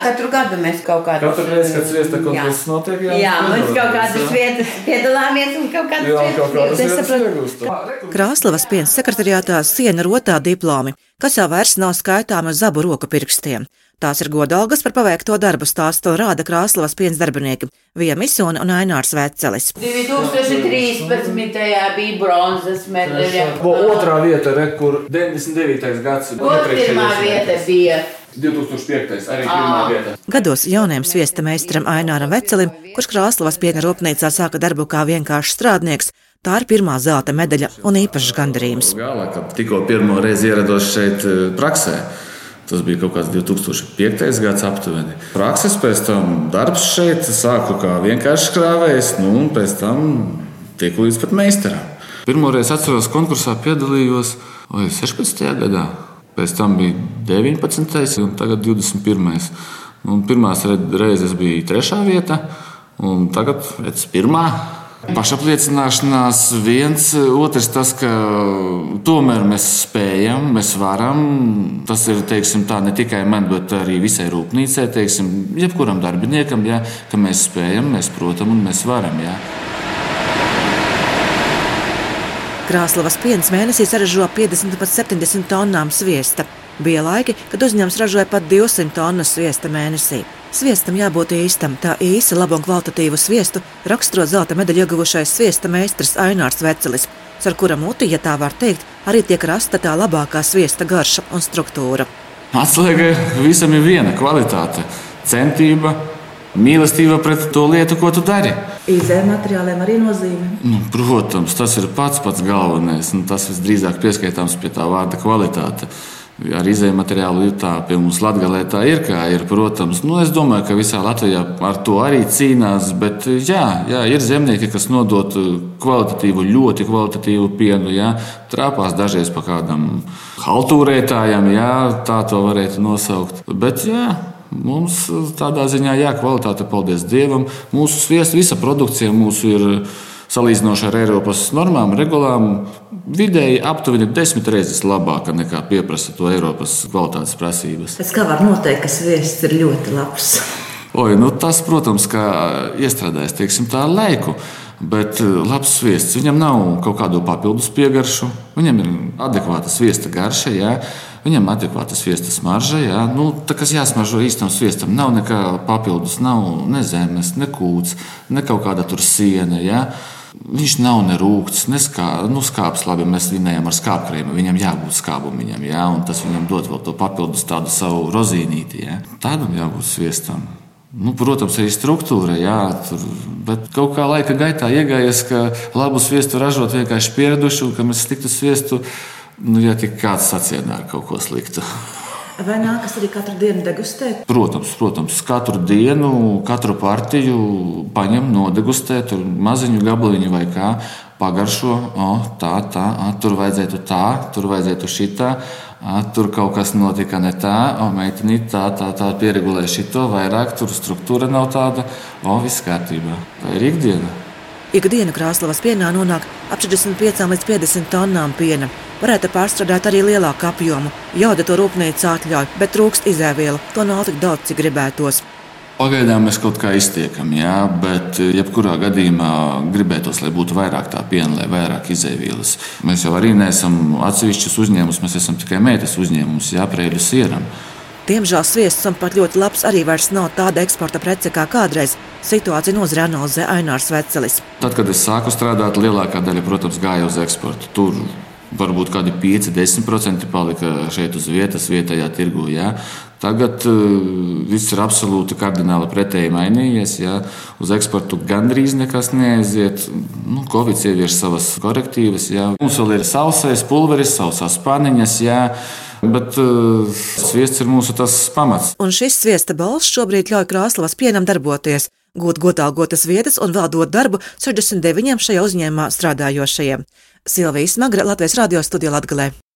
Katru gadu mēs kaut kādā Katru reizi, kad sviesta kaut kas notiek, mēs kaut kādas vietas piedalāmies un kaut kādas vietas iegūstam. Krāslavas piens sekretariātā siena rotā diplomi, kas jau vairs nav skaitāmi uz abu roku pirkstiem. Tās ir godalgas par paveikto darbu, stāstu rāda Krāslavas piens darbinieki Vija Misone un Ainārs Vecelis. 2013. bija bronzas medaļa. Otrā vieta, kur 99. gads. Pirmā vieta bija 2005. arī pirmā vieta. Gados jauniem sviesta meistaram Aināram Vecelim, kurš Krāslavas piena rūpnīcā sāka darbu kā vienkāršs strādnieks, tā ir pirmā zelta medaļa un īpašs gandarījums. Kad tikko pirmo reizi ierados šeit praksē, tas bija kaut kāds 2005. gads aptuveni. Prakses pēc tam darbs šeit sāku kā vienkāršs krāvējs, un pēc tam tieku līdz pat meistaram. Pirmoreiz atceros konkursā piedalījos 16. gadā. Pēc tam bija 19. un tagad 21. Pirmās reizes bija 3. vieta, un tagad pirmā. Pašapliecināšanās viens, otrs tas, ka tomēr mēs spējam, mēs varam. Tas ir, teiksim tā, ne tikai man, bet arī visai rūpnīcai, teiksim, jebkuram darbiniekam, ja, ka mēs spējam, mēs protam un mēs varam. Ja. Krāslavas piens mēnesī saražo 50 līdz 70 tonnām sviesta. Bija laiki, kad uzņēmums ražoja pat 200 tonnas sviesta mēnesī. Sviestam jābūt īstam, tā īsa, labu un kvalitatīvu sviestu raksturo zelta medaļu ieguvušais sviesta meistars Ainārs Vecelis, ar kura muti, ja tā var teikt, arī tiek rasta tā labākā sviesta garša un struktūra. Atslēga visam ir viena - kvalitāte, centība, mīlestība pret to lietu, ko tu dari. Izējuma materiāliem arī nozīme? Protams, tas ir pats galvenais. Tas visdrīzāk pieskaitāms pie tā vārda kvalitāte. Ar izējuma materiālu ir tā, pie mums Latgalē tā ir, kā ir, protams. Es domāju, ka visā Latvijā ar to arī cīnās, bet jā, ir zemnieki, kas nodot kvalitatīvu, ļoti kvalitatīvu pienu, jā, trāpās dažreiz pa kādam haltūrētājam, jā, tā to varētu nosaukt. Bet jā, mums tādā ziņā kvalitāte, paldies Dievam. Mūsu sviesta, visa produkcija mūsu ir salīdzinoši ar Eiropas normām, regulām, vidēji aptuveni 10 reizes labāka nekā pieprasa to Eiropas kvalitātes prasības. Pēc kā var noteikt, ka sviests ir ļoti labs? Tas, protams, kā iestrādājas, teiksim, tā laiku. Bet labs sviests, viņam nav kaut kādu papildus piegaršu, viņam ir adekvāta sviesta garša, jā, viņam adekvāta sviesta smarža, jā. Tā, kas jāsmaržo īstam sviestam, nav nekā papildus, nav ne zemes, ne kūts, ne kaut kāda tur siena, jā. Viņš nav ne rūgts, ne skāps, labi, mēs vinējam ar skāpkrēmu, viņam jābūt skābumiņam, jā, un tas viņam dod vēl to papildus tādu savu rozīnīti, jā. Tādam jābūt sviestam. Protams, arī struktūra, jā, bet kaut kā laika gaitā iegājies, ka labu sviestu ražot vienkārši pieraduši, un ka mēs sliktu sviestu, ja tik kāds sacienā ar kaut ko sliktu. Vai nākas arī katru dienu degustēt? Protams, katru dienu, katru partiju paņem, nodegustē, tur maziņu gabaliņu vai kā, pagaršo, tur vajadzētu tā, tur vajadzētu šitā. Tur kaut kas notika ne tā, meitenīt tā pieregulē šito vairāk, tur struktūra nav tāda, viss kārtībā. Tā ir ikdiena. Ikdienu Krāslavas pienā nonāk ap 45 līdz 50 tonnām piena. Varētu pārstrādāt arī lielāku apjomu. Jauda to rūpnīca atļauj, bet trūkst izēviela. To nav tik daudz, cik gribētos. Pagaidām mēs kaut kā iztiekam, jā, bet jebkurā gadījumā gribētos, lai būtu vairāk tā piena, lai vairāk izēvielas. Mēs jau arī neesam atsevišķus uzņēmumus, mēs esam tikai meitas uzņēmums, jā, Preiļu sieram. Diemžēl sviests un pat ļoti labs arī vairs nav tāda eksporta prece kā kādreiz. Situācija nozarē analizē Ainārs Vecelis. Tad, kad es sāku strādāt, lielākā daļa, protams, gāja uz eksportu. Tur varbūt kādi 5–10% palika šeit uz vietas, vietējā tirgu. Jā. Tagad viss ir absolūti kardināli pretēji mainījies. Jā. Uz eksportu gandrīz nekas neaiziet. Covid ievieš savas korektīvas. Jā. Mums vēl ir sausais pulveris, sausās paniņas. Jā. Bet sviests ir mūsu tas pamats. Un šis sviesta balss šobrīd ļauj Krāslavas pienam darboties, gūt godalgotas vietas un vēl dot darbu 69 šajā uzņēmumā strādājošajiem. Silvija Smagra, Latvijas radio studija Latgalē.